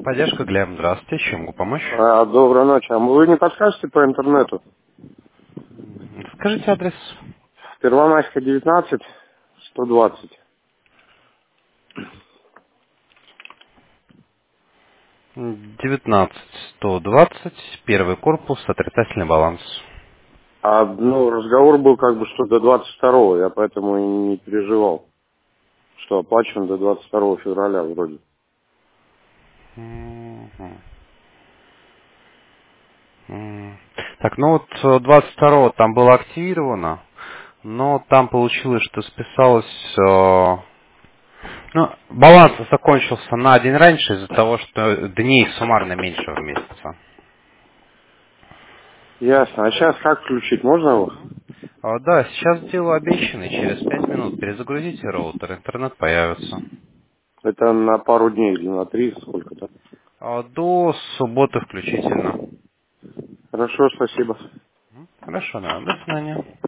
Поддержка Глеб, здравствуйте, чем могу помочь? Доброй ночи. А вы не подскажете по интернету? Скажите адрес. Первомайская, 19, 120. 19-120, первый корпус, отрицательный баланс. Разговор был как бы что до 22-го, я поэтому и не переживал, что оплачиваем до 22 февраля вроде. Мгм. Так, ну вот 22-го там было активировано, но там получилось, что списалось... Ну, баланс закончился на день раньше из-за того, что дней суммарно меньше в месяце. Ясно. А сейчас как включить? Можно его? Да, сейчас делаю обещанный, через 5 минут перезагрузите роутер, интернет появится. Это на пару дней или на 3, сколько-то. До субботы включительно. Хорошо, спасибо. Хорошо, да, до свидания.